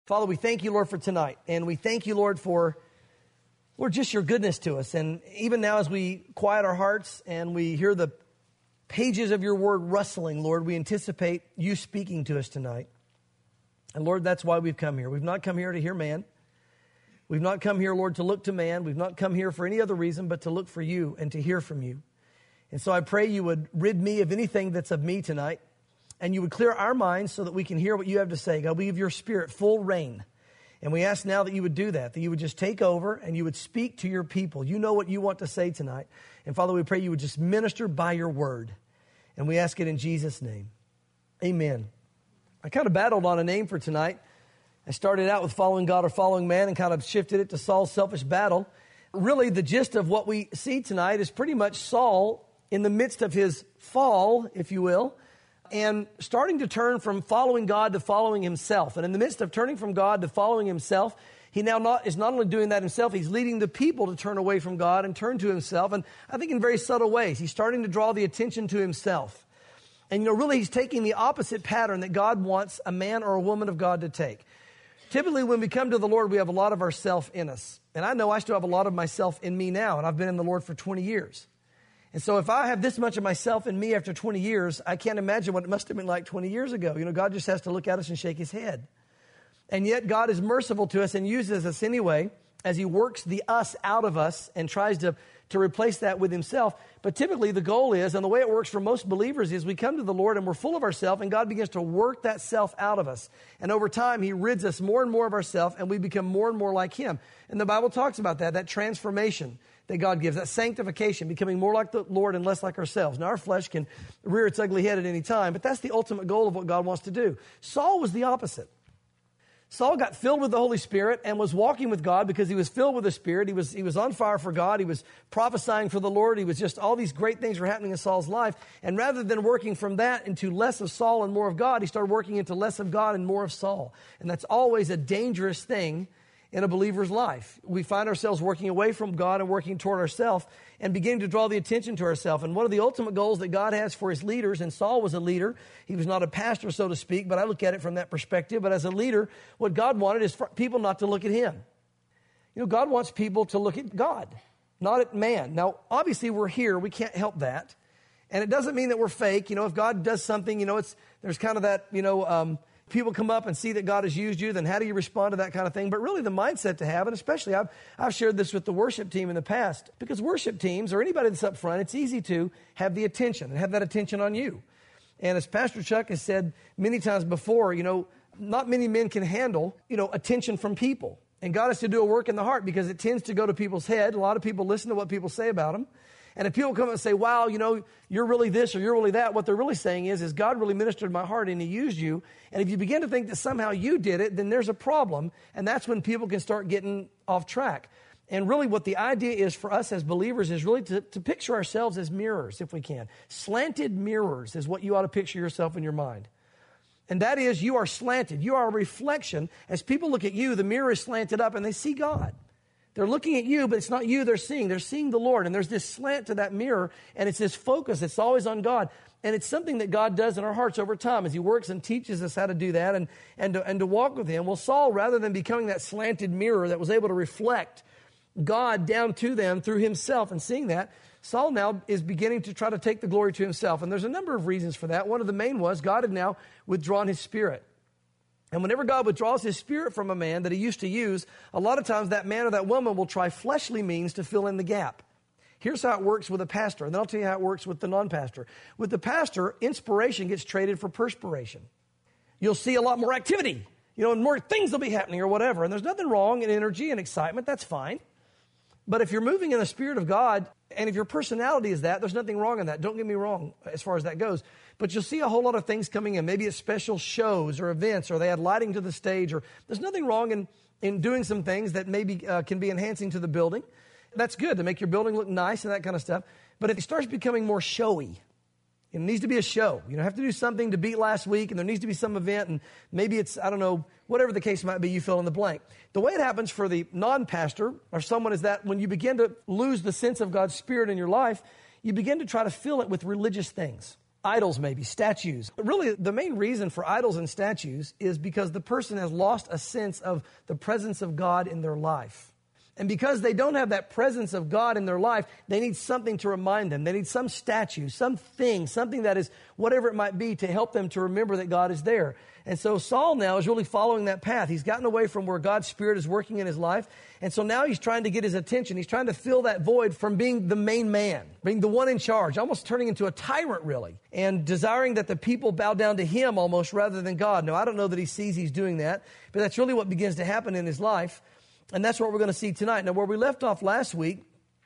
Father, we thank you, Lord, for tonight. And we thank you, Lord, for, Lord, just your goodness to us. And even now as we quiet our hearts and we hear the pages of your word rustling, Lord, we anticipate you speaking to us tonight. And Lord, that's why we've come here. We've not come here to hear man. We've not come here, Lord, to look to man. We've not come here for any other reason but to look for you and to hear from you. And so I pray you would rid me of anything that's of me tonight. And you would clear our minds so that we can hear what you have to say. God, we give your spirit full reign. And we ask now that you would do that you would just take over and you would speak to your people. You know what you want to say tonight. And Father, we pray you would just minister by your word. And we ask it in Jesus' name. Amen. I kind of battled on a name for tonight. I started out with following God or following man and kind of shifted it to Saul's selfish battle. Really, the gist of what we see tonight is pretty much Saul in the midst of his fall, if you will, and starting to turn from following God to following himself. And in the midst of turning from God to following himself, he now is not only doing that himself, he's leading the people to turn away from God and turn to himself. And I think in very subtle ways, he's starting to draw the attention to himself. And, really he's taking the opposite pattern that God wants a man or a woman of God to take. Typically, when we come to the Lord, we have a lot of ourself in us. And I know I still have a lot of myself in me now, and I've been in the Lord for 20 years. And so if I have this much of myself in me after 20 years, I can't imagine what it must have been like 20 years ago. God just has to look at us and shake his head. And yet God is merciful to us and uses us anyway as he works the us out of us and tries to replace that with himself. But typically the goal is, and the way it works for most believers is we come to the Lord and we're full of ourselves and God begins to work that self out of us. And over time, he rids us more and more of ourselves and we become more and more like him. And the Bible talks about that transformation that God gives, that sanctification, becoming more like the Lord and less like ourselves. Now, our flesh can rear its ugly head at any time, but that's the ultimate goal of what God wants to do. Saul was the opposite. Saul got filled with the Holy Spirit and was walking with God because he was filled with the Spirit. He was on fire for God. He was prophesying for the Lord. He was just, all these great things were happening in Saul's life. And rather than working from that into less of Saul and more of God, he started working into less of God and more of Saul. And that's always a dangerous thing in a believer's life. We find ourselves working away from God and working toward ourselves and beginning to draw the attention to ourselves. And one of the ultimate goals that God has for his leaders, and Saul was a leader. He was not a pastor, so to speak, but I look at it from that perspective. But as a leader, what God wanted is for people not to look at him. God wants people to look at God, not at man. Now, obviously we're here. We can't help that. And it doesn't mean that we're fake. If God does something, there's kind of that, people come up and see that God has used you, then how do you respond to that kind of thing? But really the mindset to have, and especially I've shared this with the worship team in the past, because worship teams or anybody that's up front, it's easy to have the attention and have that attention on you. And as Pastor Chuck has said many times before, not many men can handle, attention from people. And God has to do a work in the heart because it tends to go to people's head. A lot of people listen to what people say about them. And if people come up and say, wow, you're really this or you're really that, what they're really saying is God really ministered my heart and he used you. And if you begin to think that somehow you did it, then there's a problem. And that's when people can start getting off track. And really what the idea is for us as believers is really to picture ourselves as mirrors, if we can. Slanted mirrors is what you ought to picture yourself in your mind. And that is, you are slanted. You are a reflection. As people look at you, the mirror is slanted up and they see God. They're looking at you, but it's not you they're seeing. They're seeing the Lord. And there's this slant to that mirror, and it's this focus. It's always on God. And it's something that God does in our hearts over time as he works and teaches us how to do that and to walk with him. Well, Saul, rather than becoming that slanted mirror that was able to reflect God down to them through himself and seeing that, Saul now is beginning to try to take the glory to himself. And there's a number of reasons for that. One of the main was God had now withdrawn his spirit. And whenever God withdraws his spirit from a man that he used to use, a lot of times that man or that woman will try fleshly means to fill in the gap. Here's how it works with a pastor, and then I'll tell you how it works with the non-pastor. With the pastor, inspiration gets traded for perspiration. You'll see a lot more activity, and more things will be happening or whatever. And there's nothing wrong in energy and excitement. That's fine. But if you're moving in the Spirit of God, and if your personality is that, there's nothing wrong in that. Don't get me wrong as far as that goes. But you'll see a whole lot of things coming in. Maybe it's special shows or events, or they add lighting to the stage, or there's nothing wrong in doing some things that maybe can be enhancing to the building. That's good to make your building look nice and that kind of stuff. But if it starts becoming more showy, it needs to be a show. You have to do something to beat last week, and there needs to be some event, and maybe it's, whatever the case might be, you fill in the blank. The way it happens for the non-pastor or someone is that when you begin to lose the sense of God's Spirit in your life, you begin to try to fill it with religious things. idols, maybe statues. But really, the main reason for idols and statues is because the person has lost a sense of the presence of God in their life. And because they don't have that presence of God in their life, they need something to remind them. They need some statue, something that is whatever it might be to help them to remember that God is there. And so Saul now is really following that path. He's gotten away from where God's Spirit is working in his life. And so now he's trying to get his attention. He's trying to fill that void from being the main man, being the one in charge, almost turning into a tyrant, really, and desiring that the people bow down to him almost rather than God. Now, I don't know that he sees he's doing that, but that's really what begins to happen in his life. And that's what we're going to see tonight. Now, where we left off last week,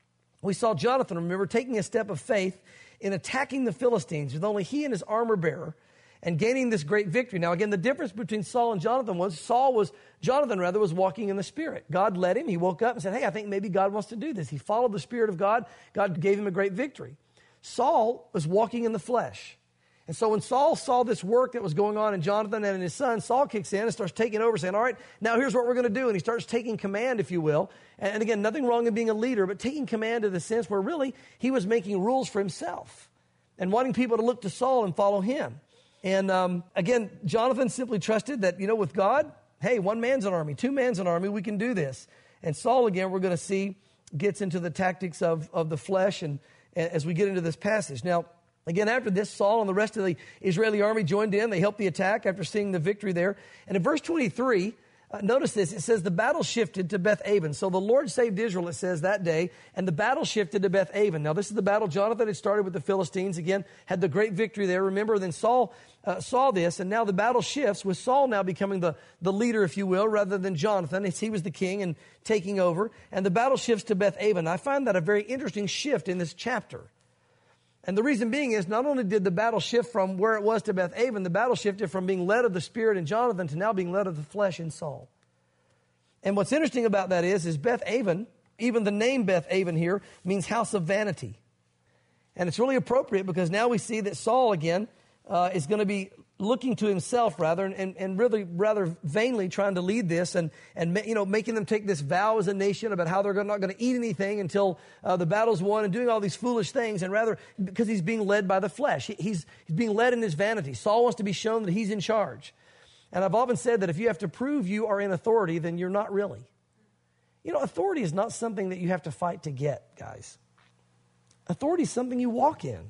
we saw Jonathan, remember, taking a step of faith in attacking the Philistines with only he and his armor bearer and gaining this great victory. Now, again, the difference between Saul and Jonathan was Jonathan was walking in the Spirit. God led him. He woke up and said, hey, I think maybe God wants to do this. He followed the Spirit of God. God gave him a great victory. Saul was walking in the flesh. And so when Saul saw this work that was going on in Jonathan and in his son, Saul kicks in and starts taking over, saying, all right, now here's what we're going to do. And he starts taking command, if you will. And again, nothing wrong in being a leader, but taking command in the sense where really he was making rules for himself and wanting people to look to Saul and follow him. And again, Jonathan simply trusted that, with God, hey, one man's an army, two man's an army, we can do this. And Saul, again, we're going to see, gets into the tactics of the flesh and as we get into this passage. Now, again, after this, Saul and the rest of the Israeli army joined in. They helped the attack after seeing the victory there. And in verse 23, notice this. It says the battle shifted to Beth-aven. So the Lord saved Israel, it says, that day. And the battle shifted to Beth-aven. Now, this is the battle Jonathan had started with the Philistines. Again, had the great victory there. Remember, then Saul saw this. And now the battle shifts with Saul now becoming the leader, if you will, rather than Jonathan, as he was the king and taking over. And the battle shifts to Beth-aven. I find that a very interesting shift in this chapter. And the reason being is not only did the battle shift from where it was to Beth-aven, the battle shifted from being led of the Spirit in Jonathan to now being led of the flesh in Saul. And what's interesting about that is Beth-aven, even the name Beth-aven here, means house of vanity. And it's really appropriate because now we see that Saul again is going to be looking to himself and really rather vainly trying to lead this and making them take this vow as a nation about how they're not going to eat anything until the battle's won and doing all these foolish things, and rather because he's being led by the flesh. He's being led in his vanity. Saul wants to be shown that he's in charge. And I've often said that if you have to prove you are in authority, then you're not really. Authority is not something that you have to fight to get, guys. Authority is something you walk in.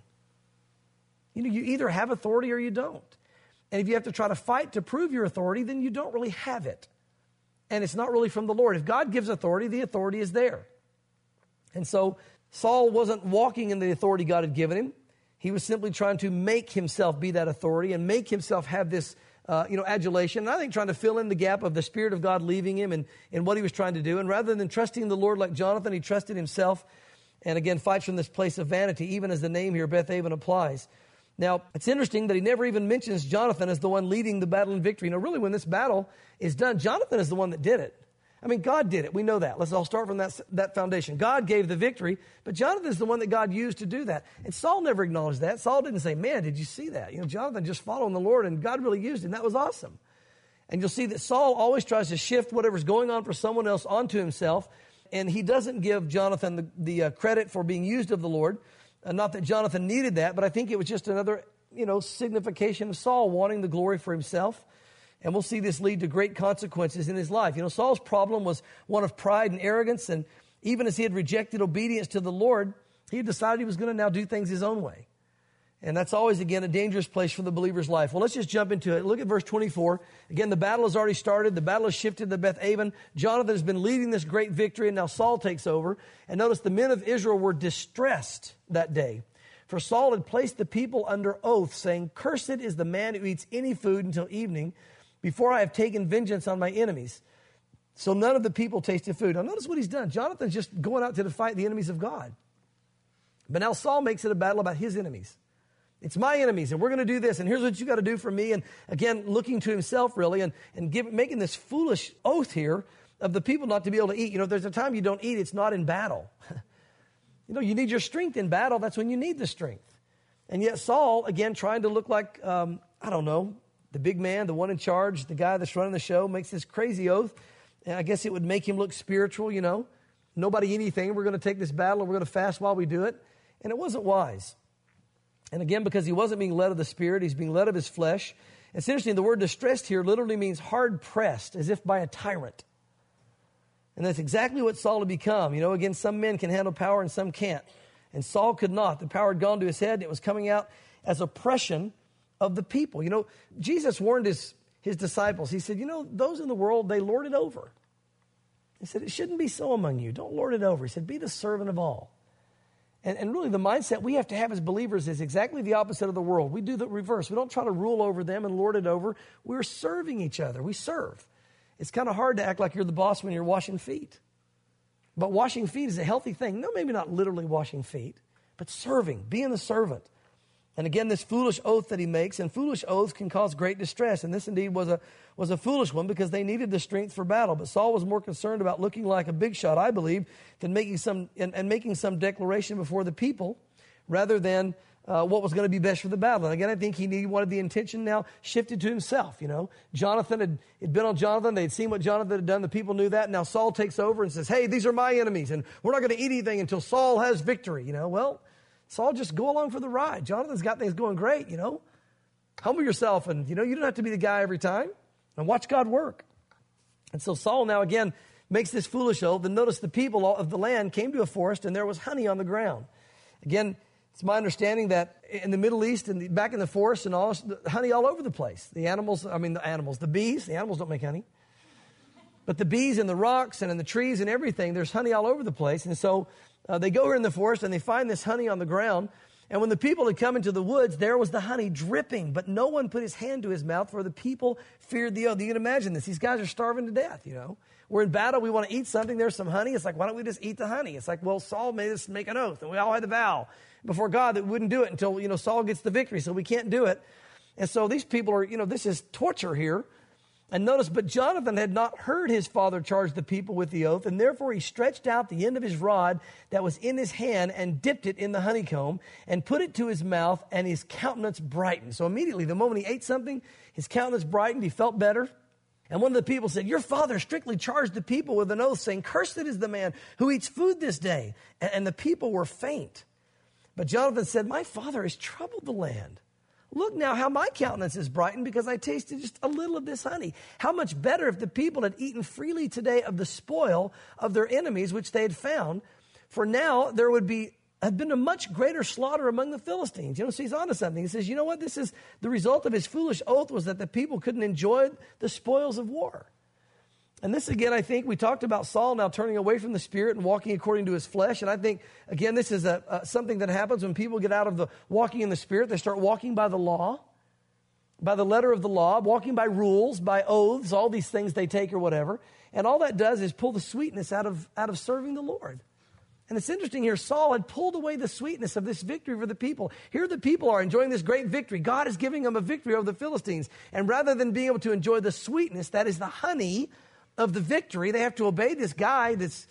You either have authority or you don't. And if you have to try to fight to prove your authority, then you don't really have it. And it's not really from the Lord. If God gives authority, the authority is there. And so Saul wasn't walking in the authority God had given him. He was simply trying to make himself be that authority and make himself have this, adulation. And I think trying to fill in the gap of the Spirit of God leaving him and what he was trying to do. And rather than trusting the Lord like Jonathan, he trusted himself. And again, fights from this place of vanity, even as the name here, Beth-aven, applies. Now, it's interesting that he never even mentions Jonathan as the one leading the battle in victory. Really, when this battle is done, Jonathan is the one that did it. I mean, God did it. We know that. Let's all start from that foundation. God gave the victory, but Jonathan is the one that God used to do that. And Saul never acknowledged that. Saul didn't say, man, did you see that? Jonathan just following the Lord, and God really used him. That was awesome. And you'll see that Saul always tries to shift whatever's going on for someone else onto himself, and he doesn't give Jonathan the credit for being used of the Lord. Not that Jonathan needed that, but I think it was just another, signification of Saul wanting the glory for himself. And we'll see this lead to great consequences in his life. Saul's problem was one of pride and arrogance. And even as he had rejected obedience to the Lord, he had decided he was going to now do things his own way. And that's always, again, a dangerous place for the believer's life. Well, let's just jump into it. Look at verse 24. Again, the battle has already started. The battle has shifted to Beth-aven. Jonathan has been leading this great victory, and now Saul takes over. And notice the men of Israel were distressed that day. For Saul had placed the people under oath, saying, cursed is the man who eats any food until evening, before I have taken vengeance on my enemies. So none of the people tasted food. Now notice what he's done. Jonathan's just going out to fight the enemies of God. But now Saul makes it a battle about his enemies. It's my enemies, and we're going to do this, and here's what you got to do for me. And again, looking to himself, really, and making this foolish oath here of the people not to be able to eat. If there's a time you don't eat, it's not in battle. You need your strength in battle. That's when you need the strength. And yet Saul, again, trying to look like, the big man, the one in charge, the guy that's running the show, makes this crazy oath. And I guess it would make him look spiritual, Nobody anything. We're going to take this battle, and we're going to fast while we do it. And it wasn't wise. And again, because he wasn't being led of the Spirit, he's being led of his flesh. It's interesting, the word distressed here literally means hard pressed, as if by a tyrant. And that's exactly what Saul had become. Again, some men can handle power and some can't. And Saul could not. The power had gone to his head, and it was coming out as oppression of the people. Jesus warned his disciples. He said, those in the world, they lord it over. He said, it shouldn't be so among you. Don't lord it over. He said, be the servant of all. And really the mindset we have to have as believers is exactly the opposite of the world. We do the reverse. We don't try to rule over them and lord it over. We're serving each other. We serve. It's kind of hard to act like you're the boss when you're washing feet. But washing feet is a healthy thing. No, maybe not literally washing feet, but serving, being the servant. And again, this foolish oath that he makes, and foolish oaths can cause great distress. And this indeed was a foolish one because they needed the strength for battle. But Saul was more concerned about looking like a big shot, I believe, than making some declaration before the people rather than what was going to be best for the battle. And again, I think he wanted the intention now shifted to himself. Jonathan had been on Jonathan. They'd seen what Jonathan had done. The people knew that. Now Saul takes over and says, hey, these are my enemies, and we're not going to eat anything until Saul has victory. Well, Saul, just go along for the ride. Jonathan's got things going great, Humble yourself, and, you don't have to be the guy every time. And watch God work. And so Saul now, again, makes this foolish oath. And notice the people of the land came to a forest, and there was honey on the ground. Again, it's my understanding that in the Middle East and back in the forest and all, honey all over the place. The bees, the animals don't make honey. But the bees in the rocks and in the trees and everything, there's honey all over the place. And so they go here in the forest and they find this honey on the ground. And when the people had come into the woods, there was the honey dripping, but no one put his hand to his mouth, for the people feared the oath. You can imagine this. These guys are starving to death, We're in battle. We want to eat something. There's some honey. It's like, why don't we just eat the honey? It's like, well, Saul made us make an oath, and we all had the vow before God that we wouldn't do it until, Saul gets the victory, so we can't do it. And so these people are, this is torture here. And notice, but Jonathan had not heard his father charge the people with the oath, and therefore he stretched out the end of his rod that was in his hand and dipped it in the honeycomb and put it to his mouth, and his countenance brightened. So immediately, the moment he ate something, his countenance brightened, he felt better. And one of the people said, your father strictly charged the people with an oath, saying, cursed is the man who eats food this day. And the people were faint. But Jonathan said, my father has troubled the land. Look now how my countenance is brightened because I tasted just a little of this honey. How much better if the people had eaten freely today of the spoil of their enemies, which they had found. For now there would have been a much greater slaughter among the Philistines. So he's onto something. He says, you know what? This is the result of his foolish oath, was that the people couldn't enjoy the spoils of war. And this, again, I think we talked about Saul now turning away from the Spirit and walking according to his flesh. And I think, again, this is something that happens when people get out of the walking in the Spirit. They start walking by the law, by the letter of the law, walking by rules, by oaths, all these things they take or whatever. And all that does is pull the sweetness out of serving the Lord. And it's interesting here, Saul had pulled away the sweetness of this victory for the people. Here the people are enjoying this great victory. God is giving them a victory over the Philistines. And rather than being able to enjoy the sweetness, that is the honey of the victory, they have to obey this guy that's,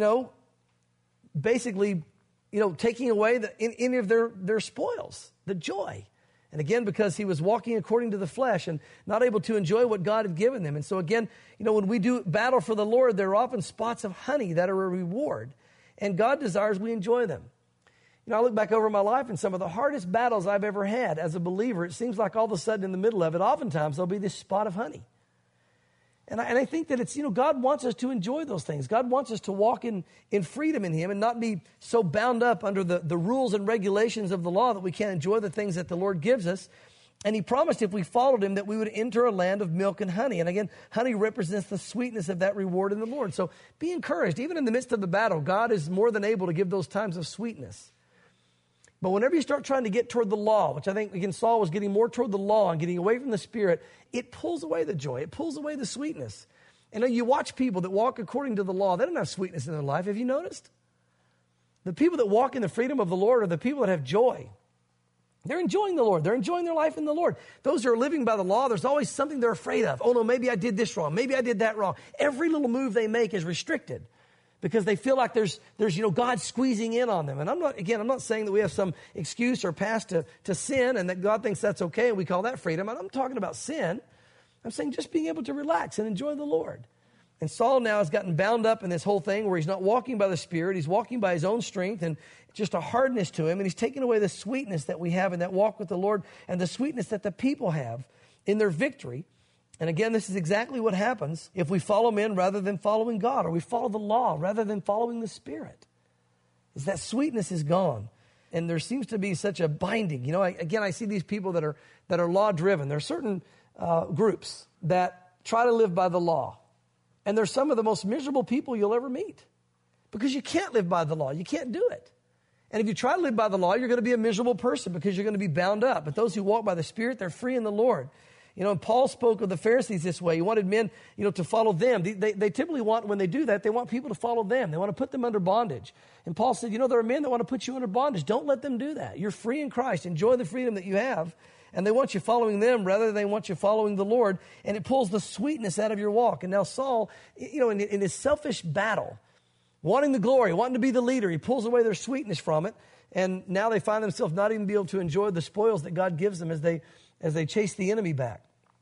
basically, taking away any of their spoils, the joy. And again, because he was walking according to the flesh and not able to enjoy what God had given them. And so again, when we do battle for the Lord, there are often spots of honey that are a reward. And God desires we enjoy them. I look back over my life and some of the hardest battles I've ever had as a believer, it seems like all of a sudden in the middle of it, oftentimes there'll be this spot of honey. And I think that it's, God wants us to enjoy those things. God wants us to walk in freedom in Him and not be so bound up under the rules and regulations of the law that we can't enjoy the things that the Lord gives us. And He promised if we followed Him that we would enter a land of milk and honey. And again, honey represents the sweetness of that reward in the Lord. So be encouraged. Even in the midst of the battle, God is more than able to give those times of sweetness. But whenever you start trying to get toward the law, which I think, again, Saul was getting more toward the law and getting away from the Spirit, it pulls away the joy. It pulls away the sweetness. And you watch people that walk according to the law, they don't have sweetness in their life. Have you noticed? The people that walk in the freedom of the Lord are the people that have joy. They're enjoying the Lord. They're enjoying their life in the Lord. Those who are living by the law, there's always something they're afraid of. Oh, no, maybe I did this wrong. Maybe I did that wrong. Every little move they make is restricted, because they feel like there's God squeezing in on them. And I'm not saying that we have some excuse or past to sin and that God thinks that's okay and we call that freedom. I'm talking about sin. I'm saying just being able to relax and enjoy the Lord. And Saul now has gotten bound up in this whole thing where he's not walking by the Spirit. He's walking by his own strength and just a hardness to him. And he's taken away the sweetness that we have in that walk with the Lord and the sweetness that the people have in their victory. And again, this is exactly what happens if we follow men rather than following God, or we follow the law rather than following the Spirit. Is that sweetness is gone. And there seems to be such a binding. You know, I see these people that are law-driven. There are certain groups that try to live by the law. And they're some of the most miserable people you'll ever meet. Because you can't live by the law. You can't do it. And if you try to live by the law, you're going to be a miserable person because you're going to be bound up. But those who walk by the Spirit, they're free in the Lord. You know, and Paul spoke of the Pharisees this way. He wanted men, to follow them. They typically want, when they do that, they want people to follow them. They want to put them under bondage. And Paul said, there are men that want to put you under bondage. Don't let them do that. You're free in Christ. Enjoy the freedom that you have. And they want you following them rather than they want you following the Lord. And it pulls the sweetness out of your walk. And now Saul, in his selfish battle, wanting the glory, wanting to be the leader, he pulls away their sweetness from it. And now they find themselves not even be able to enjoy the spoils that God gives them as they chase the enemy back.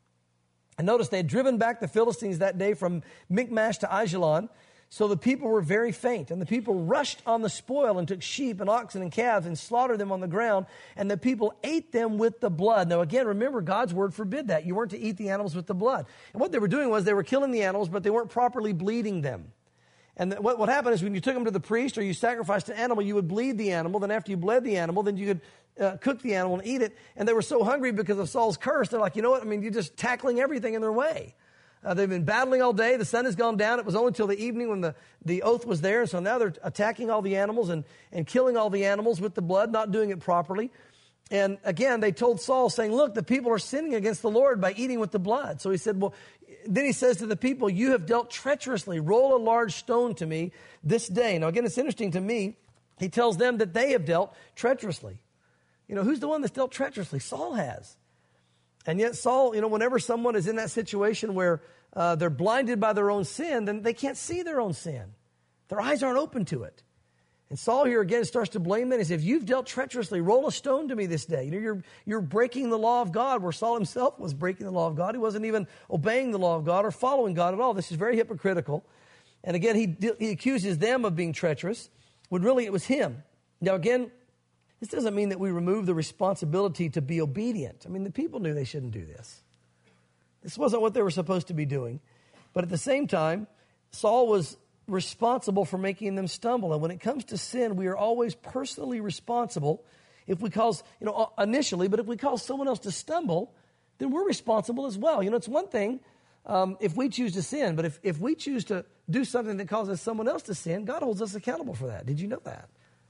And notice they had driven back the Philistines that day from Michmash to Aijalon. So the people were very faint, and the people rushed on the spoil and took sheep and oxen and calves and slaughtered them on the ground, and the people ate them with the blood. Now again, remember, God's word forbid that. You weren't to eat the animals with the blood. And what they were doing was they were killing the animals, but they weren't properly bleeding them. And what happened is when you took them to the priest or you sacrificed an animal, you would bleed the animal. Then after you bled the animal, then you could cook the animal and eat it. And they were so hungry because of Saul's curse, they're like, you know what? You're just tackling everything in their way. They've been battling all day. The sun has gone down. It was only until the evening when the oath was there. And so now they're attacking all the animals and killing all the animals with the blood, not doing it properly. And again, they told Saul, saying, look, the people are sinning against the Lord by eating with the blood. So he said, then he says to the people, you have dealt treacherously. Roll a large stone to me this day. Now, again, it's interesting to me. He tells them that they have dealt treacherously. Who's the one that's dealt treacherously? Saul has. And yet Saul, whenever someone is in that situation where they're blinded by their own sin, then they can't see their own sin. Their eyes aren't open to it. And Saul here again starts to blame them. He says, if you've dealt treacherously, roll a stone to me this day. You're breaking the law of God, where Saul himself was breaking the law of God. He wasn't even obeying the law of God or following God at all. This is very hypocritical. And again, he accuses them of being treacherous, when really it was him. Now again, this doesn't mean that we remove the responsibility to be obedient. The people knew they shouldn't do this. This wasn't what they were supposed to be doing. But at the same time, Saul was responsible for making them stumble. And when it comes to sin, we are always personally responsible. If we cause, initially, but if we cause someone else to stumble, then we're responsible as well. It's one thing if we choose to sin, but if we choose to do something that causes someone else to sin, God holds us accountable for that. Did you know that?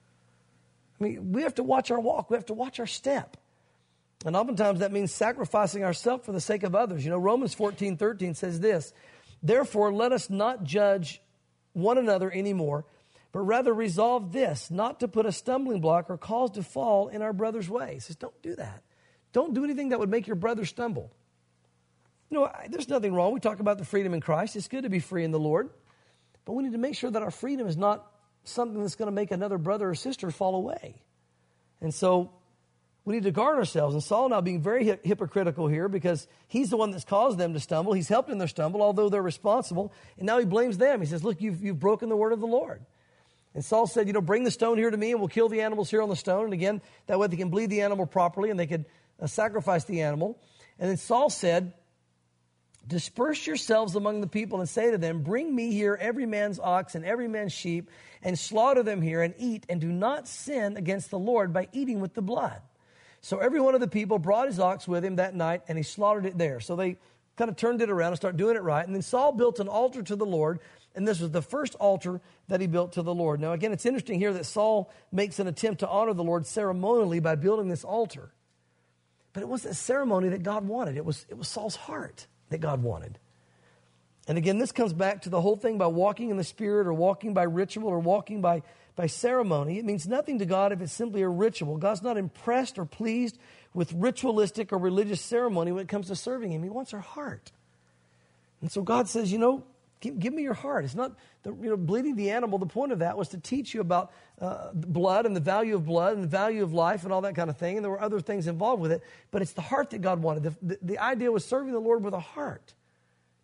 We have to watch our walk. We have to watch our step. And oftentimes that means sacrificing ourselves for the sake of others. Romans 14:13 says this, therefore let us not judge one another anymore, but rather resolve this, not to put a stumbling block or cause to fall in our brother's way. He says, don't do that. Don't do anything that would make your brother stumble. There's nothing wrong. We talk about the freedom in Christ. It's good to be free in the Lord. But we need to make sure that our freedom is not something that's going to make another brother or sister fall away. And so we need to guard ourselves. And Saul now being very hypocritical here because he's the one that's caused them to stumble. He's helped in their stumble, although they're responsible. And now he blames them. He says, look, you've broken the word of the Lord. And Saul said, bring the stone here to me and we'll kill the animals here on the stone. And again, that way they can bleed the animal properly and they could sacrifice the animal. And then Saul said, disperse yourselves among the people and say to them, bring me here every man's ox and every man's sheep and slaughter them here and eat, and do not sin against the Lord by eating with the blood. So every one of the people brought his ox with him that night, and he slaughtered it there. So they kind of turned it around and started doing it right. And then Saul built an altar to the Lord, and this was the first altar that he built to the Lord. Now, again, it's interesting here that Saul makes an attempt to honor the Lord ceremonially by building this altar. But it wasn't a ceremony that God wanted. It was Saul's heart that God wanted. And again, this comes back to the whole thing by walking in the Spirit or walking by ritual or walking by ceremony. It means nothing to God if it's simply a ritual. God's not impressed or pleased with ritualistic or religious ceremony when it comes to serving Him. He wants our heart. And so God says, give me your heart. It's not, bleeding the animal. The point of that was to teach you about blood and the value of blood and the value of life and all that kind of thing. And there were other things involved with it. But it's the heart that God wanted. The idea was serving the Lord with a heart.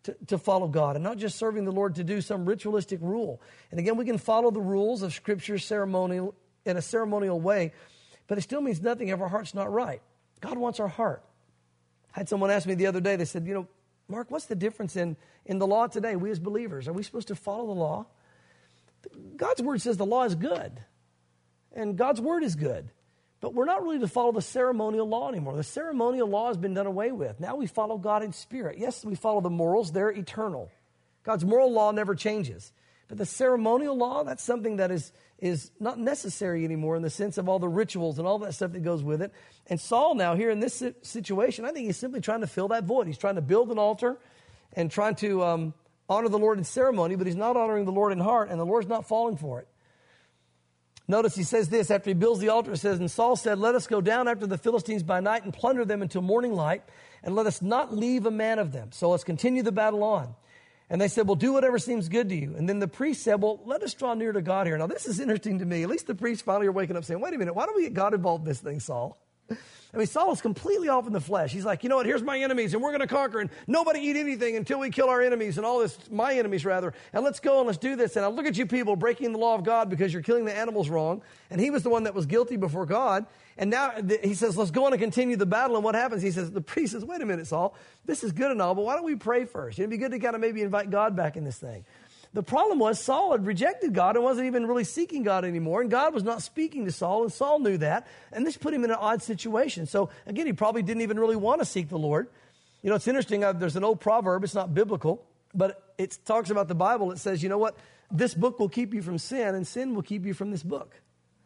to follow God and not just serving the Lord to do some ritualistic rule. And again, we can follow the rules of Scripture in a ceremonial way, but it still means nothing if our heart's not right. God wants our heart. I had someone ask me the other day, they said, Mark, what's the difference in the law today? We as believers, are we supposed to follow the law? God's word says the law is good, and God's word is good. But we're not really to follow the ceremonial law anymore. The ceremonial law has been done away with. Now we follow God in spirit. Yes, we follow the morals. They're eternal. God's moral law never changes. But the ceremonial law, that's something that is not necessary anymore in the sense of all the rituals and all that stuff that goes with it. And Saul now here in this situation, I think he's simply trying to fill that void. He's trying to build an altar and trying to honor the Lord in ceremony, but he's not honoring the Lord in heart, and the Lord's not falling for it. Notice he says this, after he builds the altar, it says, and Saul said, let us go down after the Philistines by night and plunder them until morning light, and let us not leave a man of them. So let's continue the battle on. And they said, well, do whatever seems good to you. And then the priest said, well, let us draw near to God here. Now, this is interesting to me. At least the priests finally are waking up saying, wait a minute, why don't we get God involved in this thing, Saul? I mean, Saul is completely off in the flesh. He's like, you know what, here's my enemies, and we're going to conquer, and nobody eat anything until we kill our enemies, and all this, my enemies rather, and let's go and let's do this. And I look at you people breaking the law of God because you're killing the animals wrong. And he was the one that was guilty before God. And now he says, let's go on and continue the battle. And what happens? He says, the priest says, wait a minute, Saul, this is good and all, but why don't we pray first? It'd be good to kind of maybe invite God back in this thing. The problem was Saul had rejected God and wasn't even really seeking God anymore. And God was not speaking to Saul, and Saul knew that. And this put him in an odd situation. So again, he probably didn't even really want to seek the Lord. You know, it's interesting. There's an old proverb. It's not biblical, but it talks about the Bible. It says, you know what? This book will keep you from sin, and sin will keep you from this book.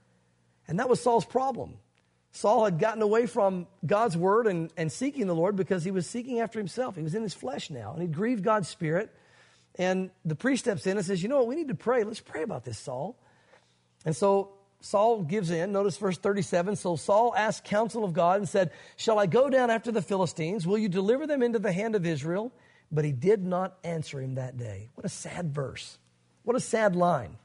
And that was Saul's problem. Saul had gotten away from God's word and seeking the Lord because he was seeking after himself. He was in his flesh now, and he grieved God's spirit. And the priest steps in and says, you know what, we need to pray. Let's pray about this, Saul. And so Saul gives in. Notice verse 37. So Saul asked counsel of God and said, shall I go down after the Philistines? Will you deliver them into the hand of Israel? But he did not answer him that day. What a sad verse. What a sad line.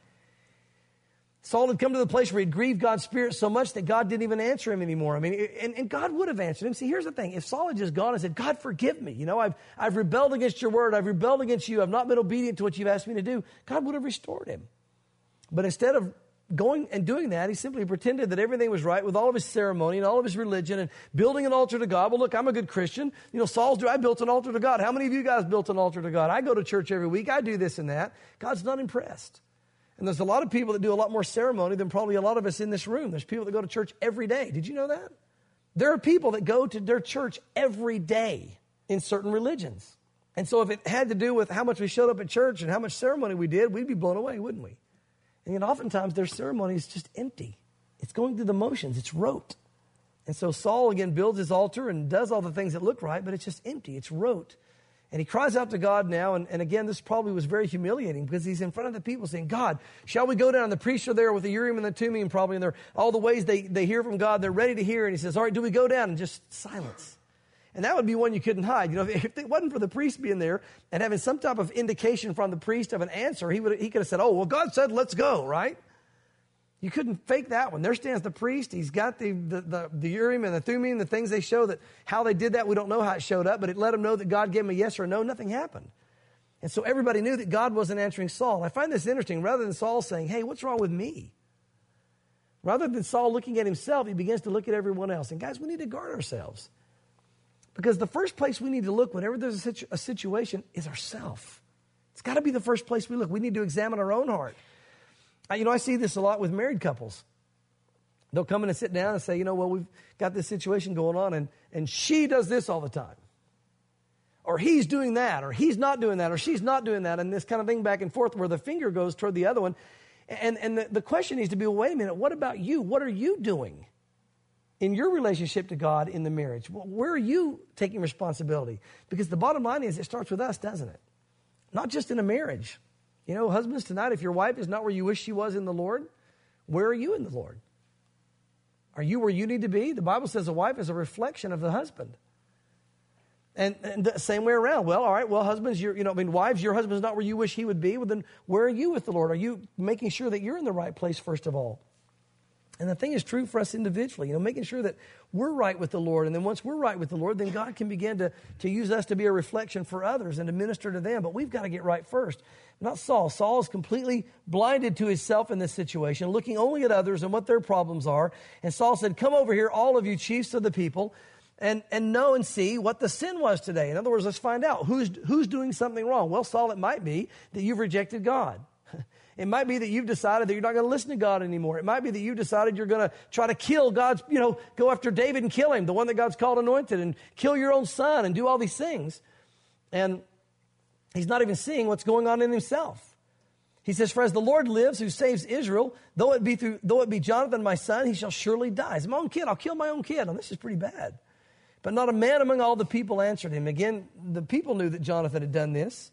Saul had come to the place where he'd grieved God's spirit so much that God didn't even answer him anymore. I mean, and God would have answered him. See, here's the thing. If Saul had just gone and said, God, forgive me. You know, I've rebelled against your word. I've rebelled against you. I've not been obedient to what you've asked me to do. God would have restored him. But instead of going and doing that, he simply pretended that everything was right with all of his ceremony and all of his religion and building an altar to God. Well, look, I'm a good Christian. You know, I built an altar to God. How many of you guys built an altar to God? I go to church every week. I do this and that. God's not impressed. And there's a lot of people that do a lot more ceremony than probably a lot of us in this room. There's people that go to church every day. Did you know that? There are people that go to their church every day in certain religions. And so if it had to do with how much we showed up at church and how much ceremony we did, we'd be blown away, wouldn't we? And yet oftentimes their ceremony is just empty. It's going through the motions. It's rote. And so Saul again builds his altar and does all the things that look right, but it's just empty. It's rote. And he cries out to God now, and again, this probably was very humiliating because he's in front of the people saying, God, shall we go down? And the priests are there with the Urim and the Thummim probably, and they're all the ways they hear from God, they're ready to hear. And he says, all right, do we go down? And just silence. And that would be one you couldn't hide. You know, if it wasn't for the priest being there and having some type of indication from the priest of an answer, he could have said, oh, well, God said, let's go, right? You couldn't fake that one. There stands the priest. He's got the Urim and the Thummim, the things they show that how they did that. We don't know how it showed up, but it let them know that God gave him a yes or a no. Nothing happened. And so everybody knew that God wasn't answering Saul. And I find this interesting. Rather than Saul saying, hey, what's wrong with me? Rather than Saul looking at himself, he begins to look at everyone else. And guys, we need to guard ourselves. Because the first place we need to look whenever there's a situation is ourself. It's got to be the first place we look. We need to examine our own heart. You know, I see this a lot with married couples. They'll come in and sit down and say, you know, well, we've got this situation going on, and she does this all the time. Or he's doing that, or he's not doing that, or she's not doing that, and this kind of thing back and forth where the finger goes toward the other one. And the question needs to be, well, wait a minute, what about you? What are you doing in your relationship to God in the marriage? Well, where are you taking responsibility? Because the bottom line is it starts with us, doesn't it? Not just in a marriage. You know, husbands, tonight, if your wife is not where you wish she was in the Lord, where are you in the Lord? Are you where you need to be? The Bible says a wife is a reflection of the husband. And the same way around. Well, all right, well, husbands, wives, your husband's not where you wish he would be. Well, then where are you with the Lord? Are you making sure that you're in the right place, first of all? And the thing is true for us individually, making sure that we're right with the Lord. And then once we're right with the Lord, then God can begin to use us to be a reflection for others and to minister to them. But we've got to get right first. Not Saul. Saul is completely blinded to himself in this situation, looking only at others and what their problems are. And Saul said, come over here, all of you chiefs of the people, and know and see what the sin was today. In other words, let's find out who's doing something wrong. Well, Saul, it might be that you've rejected God. It might be that you've decided that you're not going to listen to God anymore. It might be that you've decided you're going to try to kill God's, go after David and kill him, the one that God's called anointed, and kill your own son and do all these things. And he's not even seeing what's going on in himself. He says, for as the Lord lives who saves Israel, though it be Jonathan, my son, he shall surely die. He's my own kid. I'll kill my own kid. And this is pretty bad. But not a man among all the people answered him. Again, the people knew that Jonathan had done this,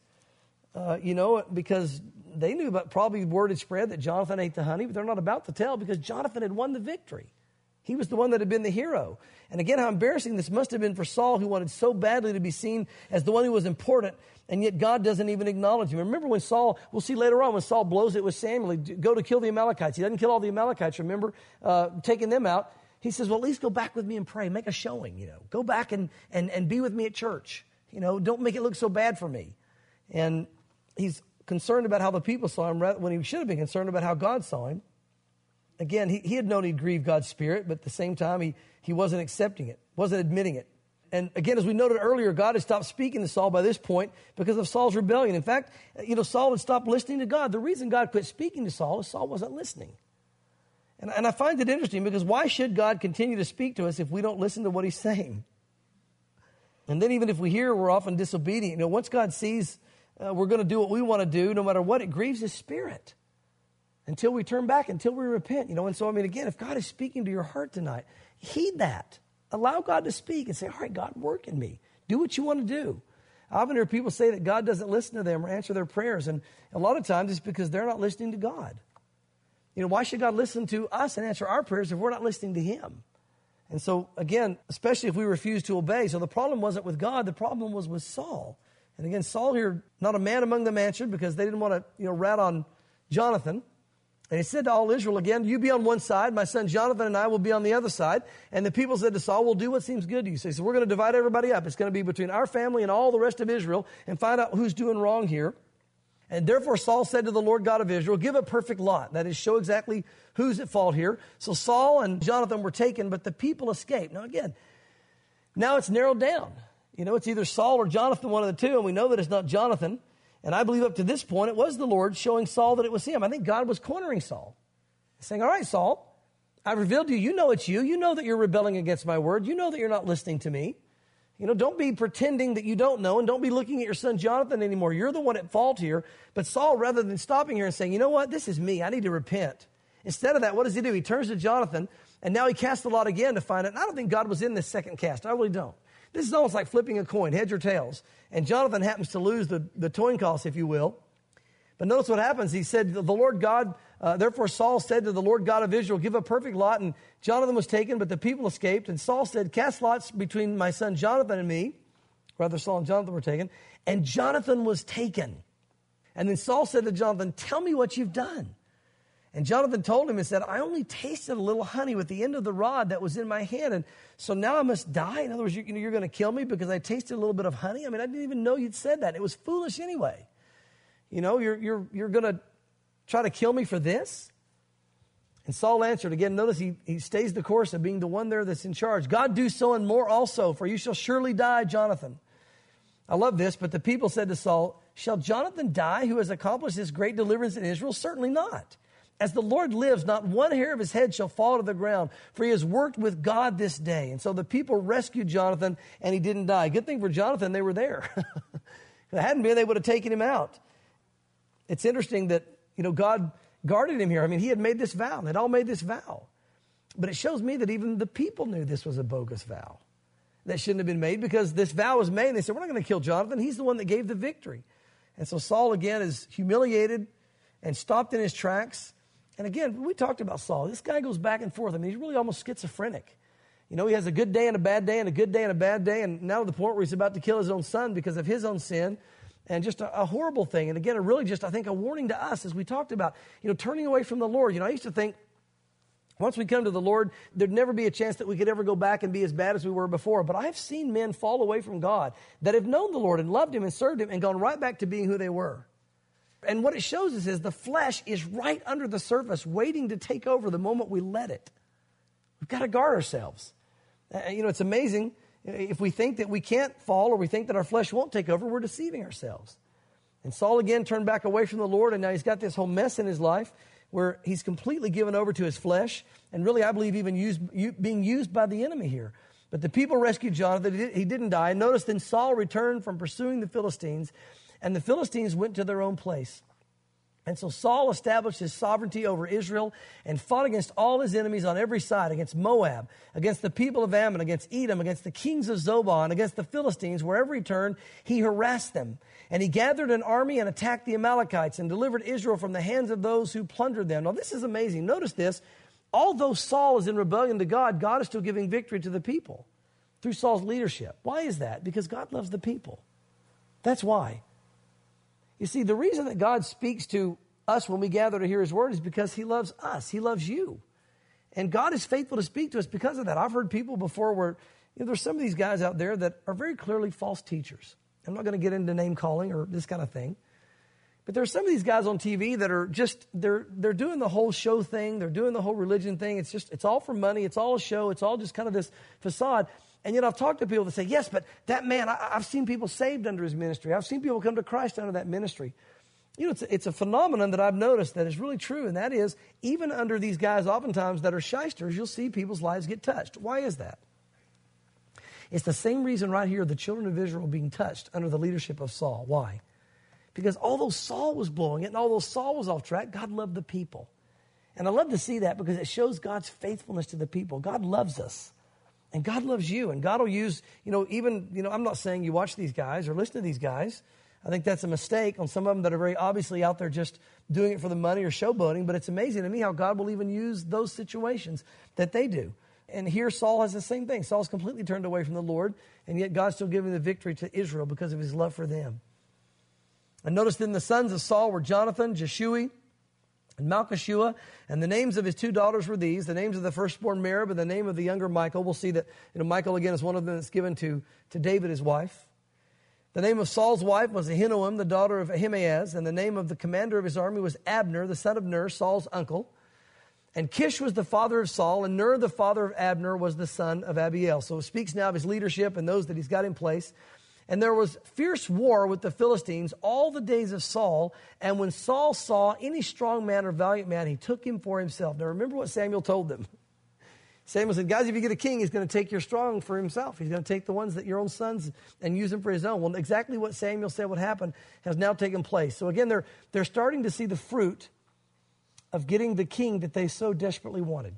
because they knew about probably word had spread that Jonathan ate the honey, but they're not about to tell because Jonathan had won the victory. He was the one that had been the hero. And again, how embarrassing this must have been for Saul, who wanted so badly to be seen as the one who was important, and yet God doesn't even acknowledge him. Remember when Saul, we'll see later on, when Saul blows it with Samuel, go to kill the Amalekites. He doesn't kill all the Amalekites, remember, taking them out. He says, well, at least go back with me and pray. Make a showing, Go back and be with me at church. Don't make it look so bad for me. And he's concerned about how the people saw him when he should have been concerned about how God saw him. Again, he had known he'd grieved God's Spirit, but at the same time, he wasn't accepting it, wasn't admitting it. And again, as we noted earlier, God had stopped speaking to Saul by this point because of Saul's rebellion. In fact, Saul had stopped listening to God. The reason God quit speaking to Saul is Saul wasn't listening. And I find it interesting because why should God continue to speak to us if we don't listen to what he's saying? And then even if we hear, we're often disobedient. Once God sees we're going to do what we want to do, no matter what, it grieves his Spirit until we turn back, until we repent. And so, again, if God is speaking to your heart tonight, heed that. Allow God to speak and say, all right, God, work in me. Do what you want to do. I often hear people say that God doesn't listen to them or answer their prayers. And a lot of times it's because they're not listening to God. Why should God listen to us and answer our prayers if we're not listening to him? And so, again, especially if we refuse to obey. So the problem wasn't with God. The problem was with Saul. And again, Saul here, not a man among them answered because they didn't want to, rat on Jonathan. And he said to all Israel again, you be on one side, my son Jonathan and I will be on the other side. And the people said to Saul, we'll do what seems good to you. So he said, we're going to divide everybody up. It's going to be between our family and all the rest of Israel and find out who's doing wrong here. And therefore Saul said to the Lord God of Israel, give a perfect lot. That is, show exactly who's at fault here. So Saul and Jonathan were taken, but the people escaped. Now again, now it's narrowed down. It's either Saul or Jonathan, one of the two, and we know that it's not Jonathan. And I believe up to this point, it was the Lord showing Saul that it was him. I think God was cornering Saul, saying, all right, Saul, I've revealed to you, you know it's you. You know that you're rebelling against my word. You know that you're not listening to me. Don't be pretending that you don't know, and don't be looking at your son Jonathan anymore. You're the one at fault here. But Saul, rather than stopping here and saying, you know what, this is me, I need to repent. Instead of that, what does he do? He turns to Jonathan, and now he casts the lot again to find it. And I don't think God was in this second cast. I really don't. This is almost like flipping a coin, heads or tails. And Jonathan happens to lose the coin toss, if you will. But notice what happens. He said, the Lord God, therefore Saul said to the Lord God of Israel, give a perfect lot. And Jonathan was taken, but the people escaped. And Saul said, cast lots between my son Jonathan and me. Rather, Saul and Jonathan were taken. And Jonathan was taken. And then Saul said to Jonathan, tell me what you've done. And Jonathan told him and said, I only tasted a little honey with the end of the rod that was in my hand. And so now I must die. In other words, you're going to kill me because I tasted a little bit of honey. I didn't even know you'd said that. It was foolish anyway. You're going to try to kill me for this? And Saul answered. Again, notice he stays the course of being the one there that's in charge. God do so and more also, for you shall surely die, Jonathan. I love this, but the people said to Saul, shall Jonathan die who has accomplished this great deliverance in Israel? Certainly not. As the Lord lives, not one hair of his head shall fall to the ground, for he has worked with God this day. And so the people rescued Jonathan, and he didn't die. Good thing for Jonathan, they were there. If it hadn't been, they would have taken him out. It's interesting that, God guarded him here. He had made this vow. They'd all made this vow. But it shows me that even the people knew this was a bogus vow that shouldn't have been made, because this vow was made, and they said, we're not going to kill Jonathan. He's the one that gave the victory. And so Saul, again, is humiliated and stopped in his tracks. And again, we talked about Saul. This guy goes back and forth. He's really almost schizophrenic. He has a good day and a bad day and a good day and a bad day. And now to the point where he's about to kill his own son because of his own sin. And just a horrible thing. And again, I think a warning to us, as we talked about, turning away from the Lord. I used to think Once we come to the Lord, there'd never be a chance that we could ever go back and be as bad as we were before. But I've seen men fall away from God that have known the Lord and loved Him and served Him and gone right back to being who they were. And what it shows us is the flesh is right under the surface, waiting to take over the moment we let it. We've got to guard ourselves. It's amazing. If we think that we can't fall or we think that our flesh won't take over, we're deceiving ourselves. And Saul again turned back away from the Lord, and now he's got this whole mess in his life where he's completely given over to his flesh, and really, I believe, even being used by the enemy here. But the people rescued Jonathan. He didn't die. Notice then Saul returned from pursuing the Philistines, and the Philistines went to their own place. And so Saul established his sovereignty over Israel and fought against all his enemies on every side, against Moab, against the people of Ammon, against Edom, against the kings of Zobah, and against the Philistines. Wherever he turned, he harassed them. And he gathered an army and attacked the Amalekites and delivered Israel from the hands of those who plundered them. Now, this is amazing. Notice this. Although Saul is in rebellion to God, God is still giving victory to the people through Saul's leadership. Why is that? Because God loves the people. That's why. You see, the reason that God speaks to us when we gather to hear His word is because He loves us. He loves you. And God is faithful to speak to us because of that. I've heard people before where there's some of these guys out there that are very clearly false teachers. I'm not going to get into name calling or this kind of thing. But there's some of these guys on TV that are just, they're doing the whole show thing. They're doing the whole religion thing. It's all for money. It's all a show. It's all just kind of this facade. And yet I've talked to people that say, yes, but that man, I've seen people saved under his ministry. I've seen people come to Christ under that ministry. It's a phenomenon that I've noticed that is really true, and that is, even under these guys oftentimes that are shysters, you'll see people's lives get touched. Why is that? It's the same reason right here, the children of Israel being touched under the leadership of Saul. Why? Because although Saul was blowing it, and although Saul was off track, God loved the people. And I love to see that because it shows God's faithfulness to the people. God loves us. And God loves you, and God will use, I'm not saying you watch these guys or listen to these guys. I think that's a mistake on some of them that are very obviously out there just doing it for the money or showboating, but it's amazing to me how God will even use those situations that they do. And here Saul has the same thing. Saul's completely turned away from the Lord, and yet God's still giving the victory to Israel because of His love for them. And notice then the sons of Saul were Jonathan, Jeshui, and Malchishua, and the names of his two daughters were these, the names of the firstborn Merib and the name of the younger Michal. We'll see that Michal again is one of them that's given to David, his wife. The name of Saul's wife was Ahinoam, the daughter of Ahimaaz, and the name of the commander of his army was Abner, the son of Ner, Saul's uncle. And Kish was the father of Saul, and Ner, the father of Abner, was the son of Abiel. So it speaks now of his leadership and those that he's got in place. And there was fierce war with the Philistines all the days of Saul. And when Saul saw any strong man or valiant man, he took him for himself. Now remember what Samuel told them. Samuel said, guys, if you get a king, he's going to take your strong for himself. He's going to take the ones that your own sons and use them for his own. Well, exactly what Samuel said would happen has now taken place. So again, they're starting to see the fruit of getting the king that they so desperately wanted.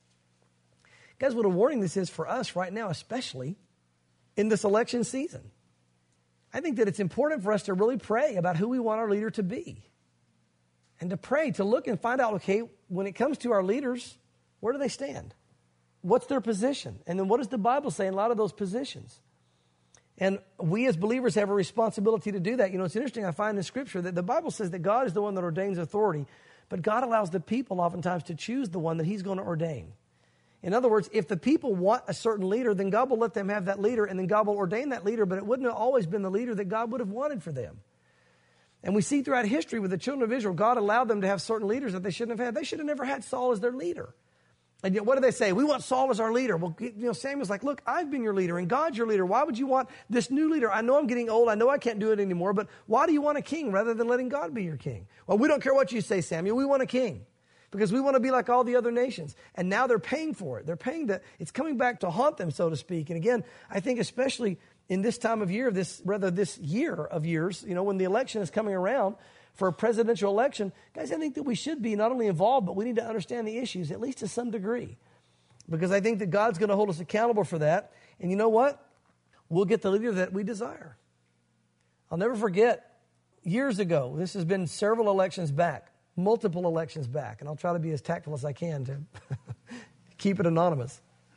Guys, what a warning this is for us right now, especially in this election season. I think that it's important for us to really pray about who we want our leader to be. And to pray, to look and find out, okay, when it comes to our leaders, where do they stand? What's their position? And then what does the Bible say in a lot of those positions? And we as believers have a responsibility to do that. It's interesting, I find in Scripture that the Bible says that God is the one that ordains authority, but God allows the people oftentimes to choose the one that He's going to ordain. In other words, if the people want a certain leader, then God will let them have that leader, and then God will ordain that leader, but it wouldn't have always been the leader that God would have wanted for them. And we see throughout history with the children of Israel, God allowed them to have certain leaders that they shouldn't have had. They should have never had Saul as their leader. And yet, what do they say? We want Saul as our leader. Well, Samuel's like, look, I've been your leader, and God's your leader. Why would you want this new leader? I know I'm getting old. I know I can't do it anymore, but why do you want a king rather than letting God be your king? Well, we don't care what you say, Samuel. We want a king. Because we want to be like all the other nations. And now they're paying for it. They're paying it's coming back to haunt them, so to speak. And again, I think especially in this time of year, this year of years, when the election is coming around for a presidential election, guys, I think that we should be not only involved, but we need to understand the issues, at least to some degree. Because I think that God's going to hold us accountable for that. And you know what? We'll get the leader that we desire. I'll never forget, years ago, this has been several elections back, multiple elections back, and I'll try to be as tactful as I can to keep it anonymous.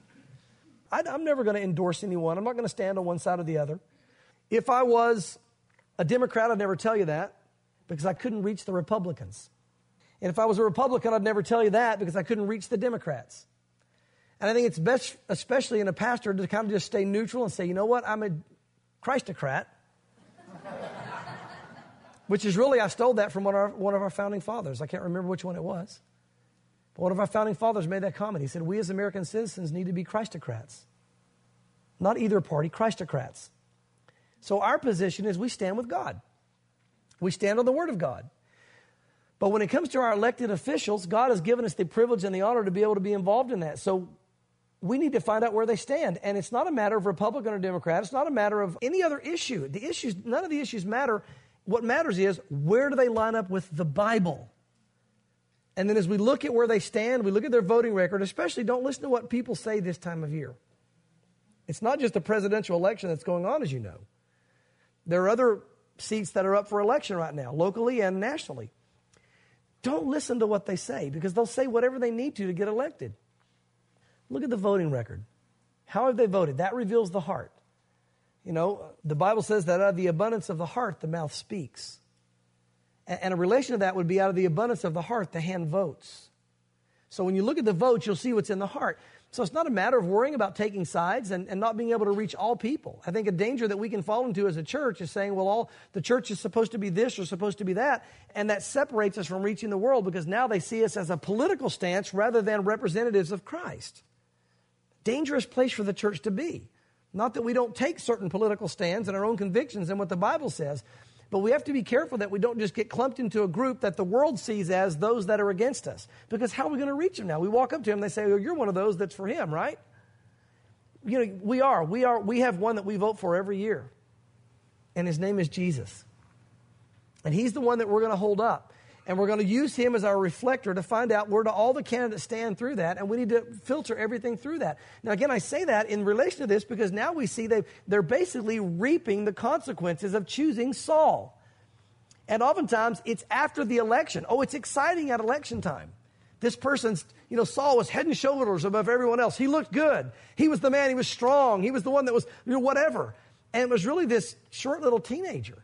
I'm never going to endorse anyone. I'm not going to stand on one side or the other. If I was a Democrat, I'd never tell you that because I couldn't reach the Republicans. And if I was a Republican, I'd never tell you that because I couldn't reach the Democrats. And I think it's best, especially in a pastor, to kind of just stay neutral and say, you know what, I'm a Christocrat. Which is really, I stole that from one of our founding fathers. I can't remember which one it was. But one of our founding fathers made that comment. He said, we as American citizens need to be Christocrats. Not either party, Christocrats. So our position is we stand with God. We stand on the Word of God. But when it comes to our elected officials, God has given us the privilege and the honor to be able to be involved in that. So we need to find out where they stand. And it's not a matter of Republican or Democrat. It's not a matter of any other issue. None of the issues matter. What matters is, where do they line up with the Bible? And then as we look at where they stand, we look at their voting record, especially don't listen to what people say this time of year. It's not just a presidential election that's going on, as you know. There are other seats that are up for election right now, locally and nationally. Don't listen to what they say, because they'll say whatever they need to get elected. Look at the voting record. How have they voted? That reveals the heart. You know, the Bible says that out of the abundance of the heart, the mouth speaks. And a relation to that would be out of the abundance of the heart, the hand votes. So when you look at the votes, you'll see what's in the heart. So it's not a matter of worrying about taking sides and not being able to reach all people. I think a danger that we can fall into as a church is saying, well, the church is supposed to be this or supposed to be that. And that separates us from reaching the world because now they see us as a political stance rather than representatives of Christ. Dangerous place for the church to be. Not that we don't take certain political stands and our own convictions and what the Bible says, but we have to be careful that we don't just get clumped into a group that the world sees as those that are against us. Because how are we going to reach them now? We walk up to them and they say, oh, you're one of those that's for him, right? You know, we have one that we vote for every year. And his name is Jesus. And he's the one that we're going to hold up. And we're going to use him as our reflector to find out where do all the candidates stand through that. And we need to filter everything through that. Now, again, I say that in relation to this because now we see they're basically reaping the consequences of choosing Saul. And oftentimes, it's after the election. Oh, it's exciting at election time. This person's, Saul was head and shoulders above everyone else. He looked good. He was the man. He was strong. He was the one that was, whatever. And it was really this short little teenager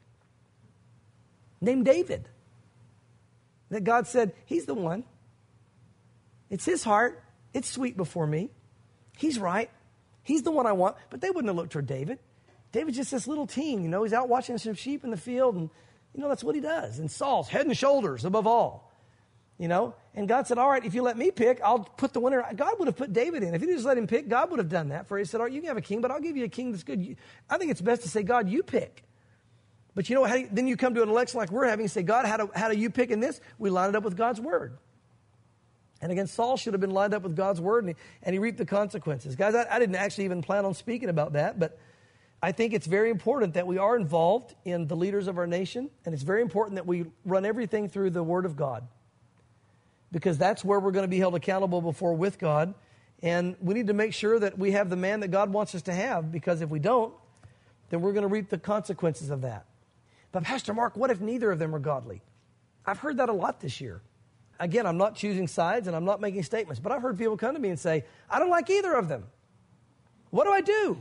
named David. That God said, he's the one. It's his heart. It's sweet before me. He's right. He's the one I want. But they wouldn't have looked toward David. David's just this little teen, he's out watching some sheep in the field, and, that's what he does. And Saul's head and shoulders above all, And God said, all right, if you let me pick, I'll put the winner. God would have put David in. If he just let him pick, God would have done that for him. He said, all right, you can have a king, but I'll give you a king that's good. I think it's best to say, God, you pick. But then you come to an election like we're having and say, God, how do you pick in this? We line it up with God's word. And again, Saul should have been lined up with God's word, and he reaped the consequences. Guys, I didn't actually even plan on speaking about that, but I think it's very important that we are involved in the leaders of our nation, and it's very important that we run everything through the word of God, because that's where we're going to be held accountable with God, and we need to make sure that we have the man that God wants us to have, because if we don't, then we're going to reap the consequences of that. But Pastor Mark, what if neither of them are godly? I've heard that a lot this year. Again, I'm not choosing sides and I'm not making statements, but I've heard people come to me and say, I don't like either of them. What do I do?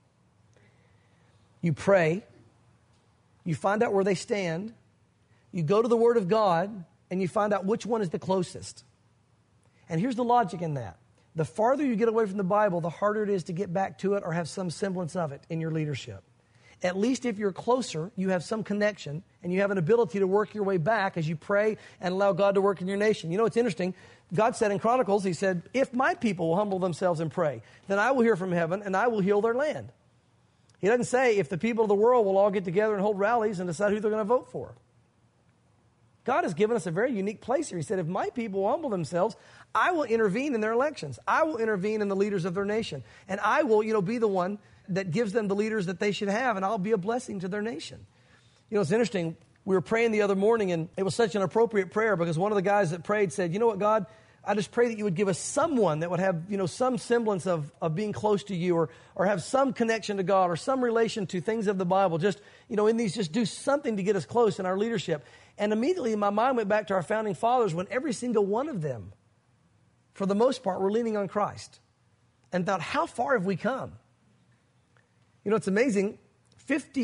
You pray, you find out where they stand, you go to the Word of God, and you find out which one is the closest. And here's the logic in that. The farther you get away from the Bible, the harder it is to get back to it or have some semblance of it in your leadership. At least if you're closer, you have some connection, and you have an ability to work your way back as you pray and allow God to work in your nation. It's interesting. God said in Chronicles, he said, if my people will humble themselves and pray, then I will hear from heaven and I will heal their land. He doesn't say if the people of the world will all get together and hold rallies and decide who they're going to vote for. God has given us a very unique place here. He said, if my people will humble themselves, I will intervene in their elections. I will intervene in the leaders of their nation. And I will, be the one that gives them the leaders that they should have, and I'll be a blessing to their nation. It's interesting. We were praying the other morning, and it was such an appropriate prayer because one of the guys that prayed said, you know what, God, I just pray that you would give us someone that would have, some semblance of being close to you or have some connection to God or some relation to things of the Bible. Just, in these, just do something to get us close in our leadership. And immediately my mind went back to our founding fathers when every single one of them, for the most part, were leaning on Christ and thought, how far have we come? It's amazing.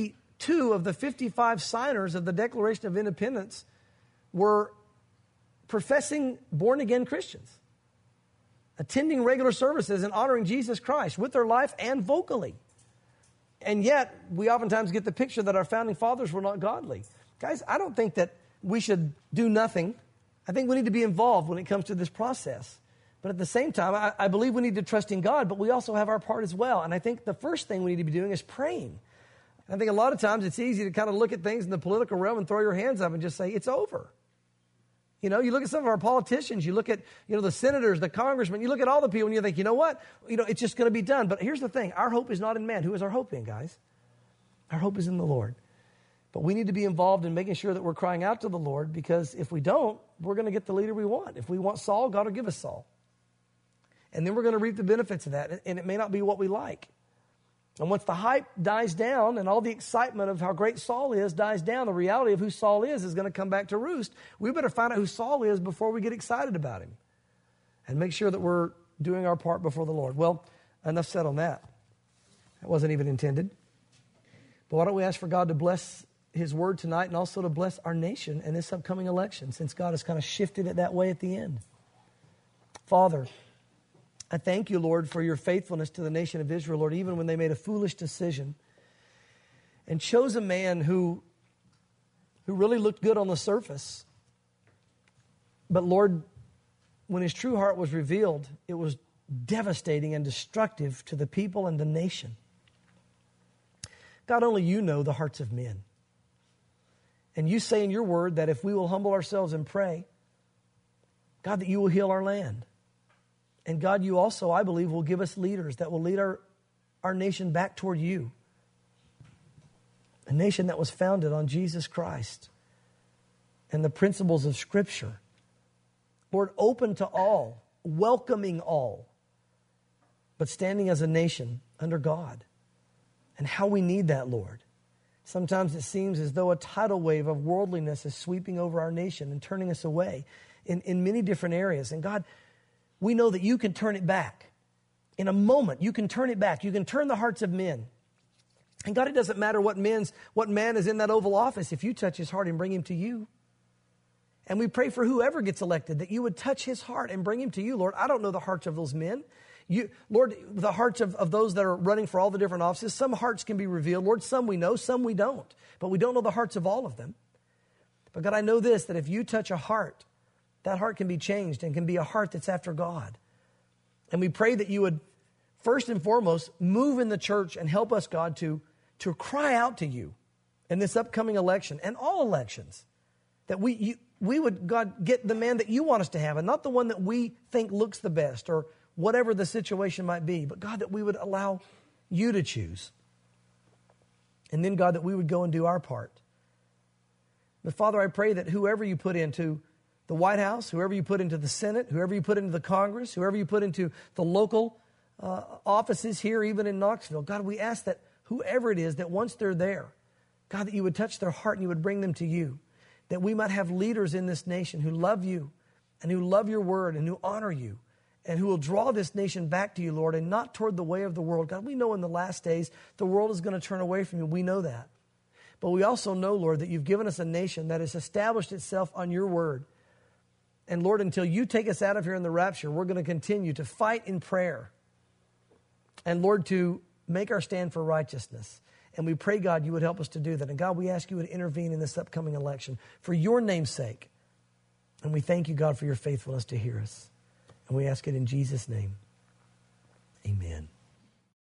52 of the 55 signers of the Declaration of Independence were professing born-again Christians, attending regular services and honoring Jesus Christ with their life and vocally. And yet, we oftentimes get the picture that our founding fathers were not godly. Guys, I don't think that we should do nothing. I think we need to be involved when it comes to this process. But at the same time, I believe we need to trust in God, but we also have our part as well. And I think the first thing we need to be doing is praying. I think a lot of times it's easy to kind of look at things in the political realm and throw your hands up and just say, it's over. You know, you look at some of our politicians, you look at, the senators, the congressmen, you look at all the people and you think, you know what? It's just going to be done. But here's the thing. Our hope is not in man. Who is our hope in, guys? Our hope is in the Lord. But we need to be involved in making sure that we're crying out to the Lord, because if we don't, we're going to get the leader we want. If we want Saul, God will give us Saul. And then we're going to reap the benefits of that. And it may not be what we like. And once the hype dies down and all the excitement of how great Saul is dies down, the reality of who Saul is going to come back to roost. We better find out who Saul is before we get excited about him. And make sure that we're doing our part before the Lord. Well, enough said on that. That wasn't even intended. But why don't we ask for God to bless His word tonight and also to bless our nation in this upcoming election, since God has kind of shifted it that way at the end. Father, I thank you, Lord, for your faithfulness to the nation of Israel, Lord, even when they made a foolish decision and chose a man who really looked good on the surface. But Lord, when his true heart was revealed, it was devastating and destructive to the people and the nation. God, only you know the hearts of men. And you say in your word that if we will humble ourselves and pray, God, that you will heal our land. And God, you also, I believe, will give us leaders that will lead our nation back toward you. A nation that was founded on Jesus Christ and the principles of Scripture. Lord, open to all, welcoming all, but standing as a nation under God. And how we need that, Lord. Sometimes it seems as though a tidal wave of worldliness is sweeping over our nation and turning us away in many different areas. And God, we know that you can turn it back. In a moment, you can turn it back. You can turn the hearts of men. And God, it doesn't matter what man is in that Oval Office if you touch his heart and bring him to you. And we pray for whoever gets elected that you would touch his heart and bring him to you, Lord. I don't know the hearts of those men. Lord, the hearts of those that are running for all the different offices, some hearts can be revealed. Lord, some we know, some we don't. But we don't know the hearts of all of them. But God, I know this, that if you touch a heart, that heart can be changed and can be a heart that's after God. And we pray that you would, first and foremost, move in the church and help us, God, to cry out to you in this upcoming election and all elections. That we would, God, get the man that you want us to have and not the one that we think looks the best or whatever the situation might be. But God, that we would allow you to choose. And then, God, that we would go and do our part. But Father, I pray that whoever you put into the White House, whoever you put into the Senate, whoever you put into the Congress, whoever you put into the local offices here, even in Knoxville, God, we ask that whoever it is, that once they're there, God, that you would touch their heart and you would bring them to you, that we might have leaders in this nation who love you and who love your word and who honor you and who will draw this nation back to you, Lord, and not toward the way of the world. God, we know in the last days the world is going to turn away from you. We know that. But we also know, Lord, that you've given us a nation that has established itself on your word. And Lord, until you take us out of here in the rapture, we're going to continue to fight in prayer. And Lord, to make our stand for righteousness. And we pray, God, you would help us to do that. And God, we ask you to intervene in this upcoming election for your name's sake. And we thank you, God, for your faithfulness to hear us. And we ask it in Jesus' name. Amen.